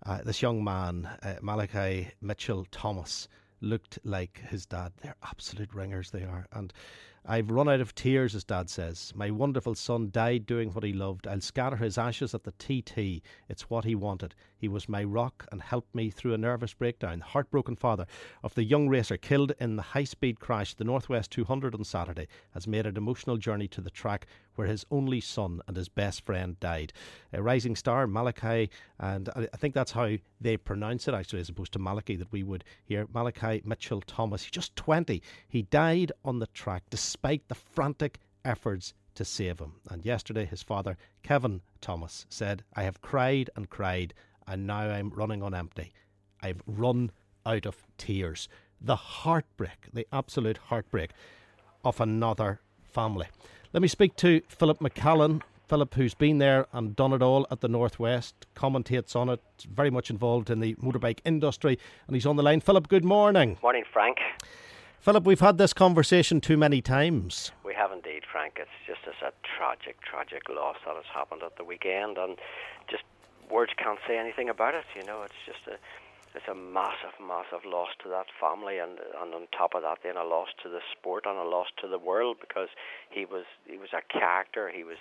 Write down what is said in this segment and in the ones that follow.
this young man, Malachi Mitchell Thomas, looked like his dad. They're absolute ringers, they are. And I've run out of tears, his dad says. My wonderful son died doing what he loved. I'll scatter his ashes at the TT. It's what he wanted. He was my rock and helped me through a nervous breakdown. The heartbroken father of the young racer killed in the high-speed crash, the Northwest 200 on Saturday, has made an emotional journey to the track where his only son and his best friend died. A rising star, Malachi, and I think that's how they pronounce it actually, as opposed to Malachi that we would hear. Malachi Mitchell Thomas, he's just 20. He died on the track despite the frantic efforts to save him. And yesterday his father, Kevin Thomas, said, I have cried and cried, and now I'm running on empty. I've run out of tears. The heartbreak, the absolute heartbreak of another family. Let me speak to Philip McCallan. Philip, who's been there and done it all at the Northwest, commentates on it, very much involved in the motorbike industry, and he's on the line. Philip, good morning. Morning, Frank. Philip, we've had this conversation too many times. We have indeed, Frank. It's just a tragic loss that has happened at the weekend, and just words can't say anything about it. You know, it's a massive loss to that family, and on top of that, then a loss to the sport and a loss to the world, because he was a character. He was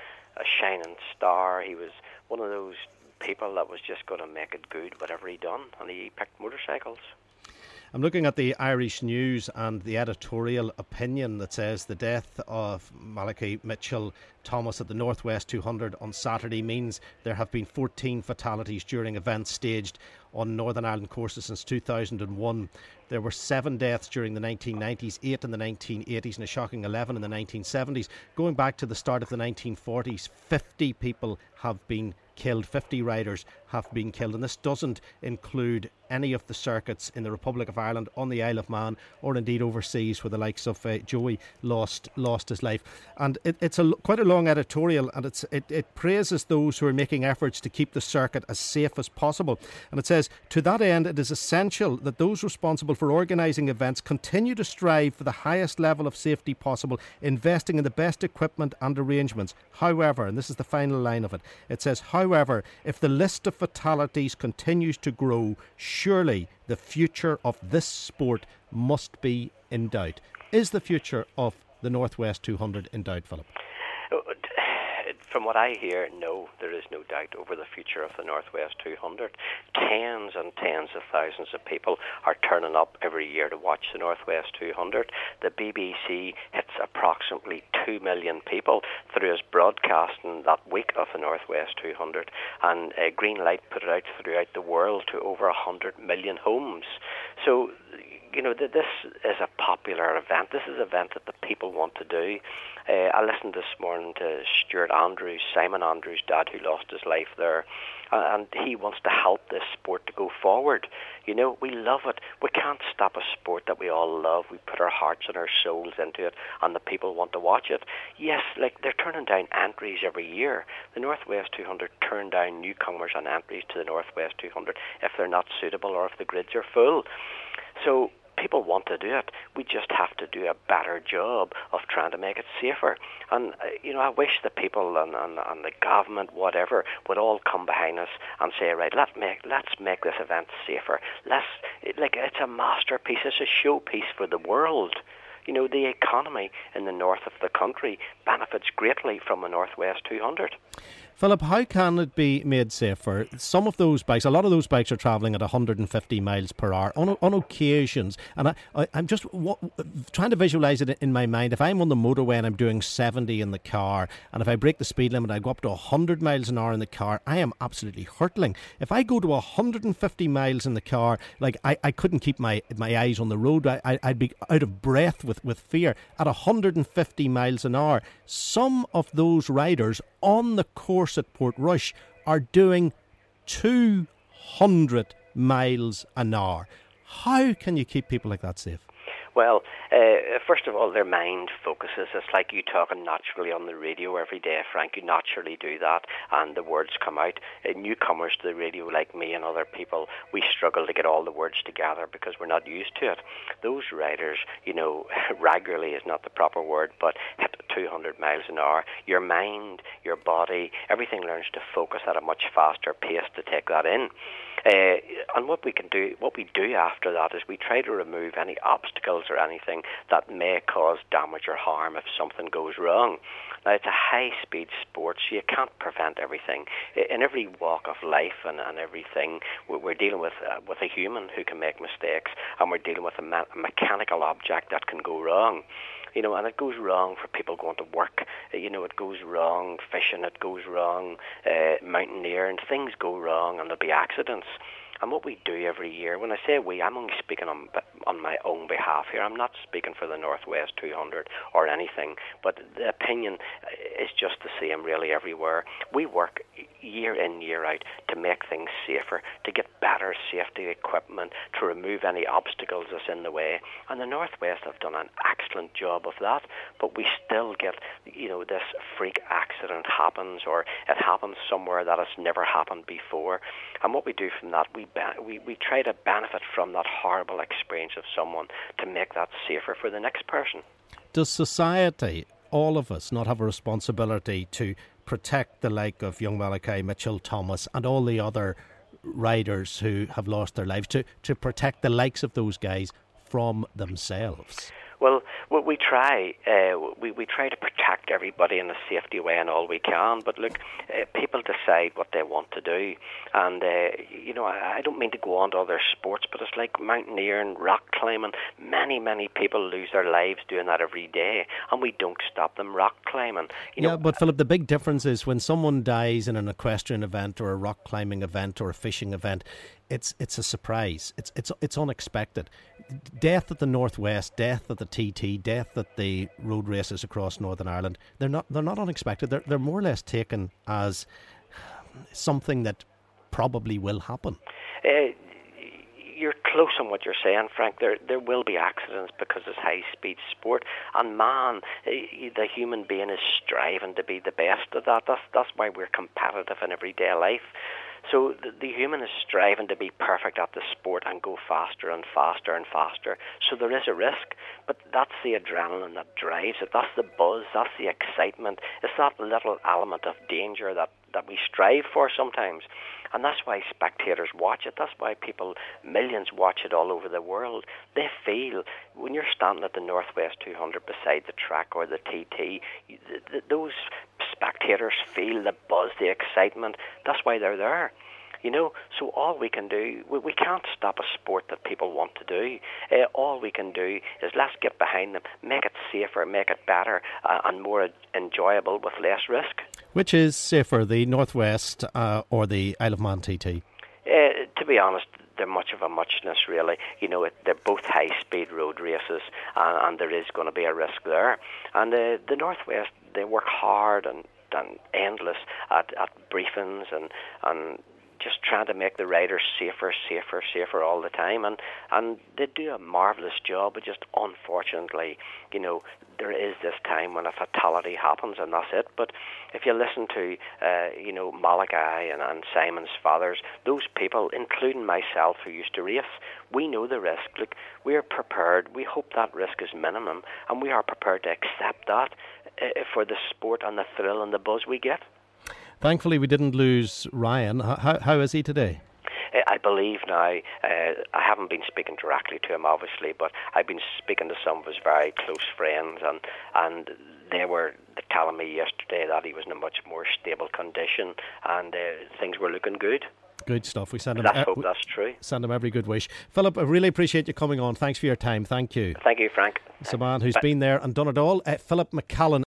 a shining star. He was one of those people that was just going to make it good, whatever he done, and he picked motorcycles. I'm looking at the Irish News and the editorial opinion that says the death of Malachi Mitchell Thomas at the Northwest 200 on Saturday means there have been 14 fatalities during events staged on Northern Ireland courses since 2001. There were 7 deaths during the 1990s, 8 in the 1980s and a shocking 11 in the 1970s. Going back to the start of the 1940s, 50 people have been killed, 50 riders have been killed, and this doesn't include any of the circuits in the Republic of Ireland, on the Isle of Man, or indeed overseas, where the likes of Joey lost his life. And it's quite a long editorial, and it praises those who are making efforts to keep the circuit as safe as possible. And it says, to that end, it is essential that those responsible for organising events continue to strive for the highest level of safety possible, investing in the best equipment and arrangements. However, and this is the final line of it, it says, however, if the list of fatalities continues to grow, surely the future of this sport must be in doubt. Is the future of the Northwest 200 in doubt, Philip? From what I hear, no, there is no doubt over the future of the Northwest 200. Tens and tens of thousands of people are turning up every year to watch the Northwest 200. The BBC hits approximately 2 million people through its broadcasting that week of the Northwest 200, and Green Light put it out throughout the world to over 100 million homes. So, you know, this is a popular event. This is an event that the people want to do. I listened this morning to Stuart Andrews, Simon Andrews' dad, who lost his life there, and he wants to help this sport to go forward. You know, we love it. We can't stop a sport that we all love. We put our hearts and our souls into it, and the people want to watch it. Yes, like, they're turning down entries every year. The Northwest 200 turn down newcomers and entries to the Northwest 200 if they're not suitable or if the grids are full. So people want to do it. We just have to do a better job of trying to make it safer. And, you know, I wish the people and the government, whatever, would all come behind us and say, right, let's make this event safer. It's a masterpiece. It's a showpiece for the world. You know, the economy in the north of the country benefits greatly from a Northwest 200. Philip, how can it be made safer? Some of those bikes, a lot of those bikes are travelling at 150 miles per hour on occasions. And I'm just trying to visualise it in my mind. If I'm on the motorway and I'm doing 70 in the car, and if I break the speed limit, I go up to 100 miles an hour in the car, I am absolutely hurtling. If I go to 150 miles in the car, like I couldn't keep my eyes on the road. I'd be out of breath with fear. At 150 miles an hour, some of those riders on the course at Portrush are doing 200 miles an hour. How can you keep people like that safe? Well, first of all, their mind focuses. It's like you talking naturally on the radio every day, Frank. You naturally do that, and the words come out. Newcomers to the radio, like me and other people, we struggle to get all the words together because we're not used to it. Those riders, you know, regularly is not the proper word, but hit 200 miles an hour. Your mind, your body, everything learns to focus at a much faster pace to take that in. And what we do after that is we try to remove any obstacles or anything that may cause damage or harm if something goes wrong. Now, it's a high-speed sport, so you can't prevent everything. In every walk of life and everything, we're dealing with a human who can make mistakes, and we're dealing with a mechanical object that can go wrong. And it goes wrong for people going to work. It goes wrong fishing, it goes wrong mountaineering. Things go wrong and there'll be accidents. And what we do every year, when I say we, I'm only speaking on my own behalf here. I'm not speaking for the Northwest 200 or anything, but the opinion is just the same really everywhere. We work year in, year out to make things safer, to get better safety equipment, to remove any obstacles that's in the way. And the Northwest have done an excellent job of that, but we still get, this freak accident happens, or it happens somewhere that has never happened before. And what we do from that, we try to benefit from that horrible experience of someone to make that safer for the next person. Does society, all of us, not have a responsibility to protect the like of young Malachi Mitchell-Thomas and all the other riders who have lost their lives, to protect the likes of those guys from themselves? Well, we try. We try to protect everybody in a safety way and all we can. But look, people decide what they want to do, and I don't mean to go on to other sports, but it's like mountaineering, rock climbing. Many people lose their lives doing that every day, and we don't stop them rock climbing. But Philip, the big difference is when someone dies in an equestrian event or a rock climbing event or a fishing event, it's a surprise. It's unexpected. Death at the Northwest, death at the TT, death at the road races across Northern Ireland, they're not unexpected. They're more or less taken as something that probably will happen. You're close on what you're saying, Frank. There will be accidents because it's high-speed sport. And man, the human being is striving to be the best at that. That's why we're competitive in everyday life. So the human is striving to be perfect at the sport and go faster and faster and faster. So there is a risk, but that's the adrenaline that drives it. That's the buzz, that's the excitement. It's that little element of danger that we strive for sometimes. And that's why spectators watch it. That's why millions watch it all over the world. They feel, when you're standing at the Northwest 200 beside the track or the TT, those spectators feel the buzz, the excitement. That's why they're there. So all we can do, we can't stop a sport that people want to do. All we can do is let's get behind them, make it safer, make it better and more enjoyable with less risk. Which is safer, the Northwest or the Isle of Man TT? To be honest, they're much of a muchness, really. They're both high-speed road races, and there is going to be a risk there. And the Northwest, they work hard and endless at briefings and just trying to make the riders safer all the time, and they do a marvellous job. But just unfortunately, there is this time when a fatality happens, and that's it. But if you listen to Malachi and Simon's fathers, those people, including myself who used to race, we know the risk. Look, we are prepared. We hope that risk is minimum, and we are prepared to accept that for the sport and the thrill and the buzz we get. Thankfully, we didn't lose Ryan. How is he today? I believe now, I haven't been speaking directly to him, obviously, but I've been speaking to some of his very close friends, and they were telling me yesterday that he was in a much more stable condition, and things were looking good. Good stuff. We send him. Let's hope that's true. Send him every good wish. Philip, I really appreciate you coming on. Thanks for your time. Thank you. Thank you, Frank. It's a man who's been there and done it all. Philip McCallan.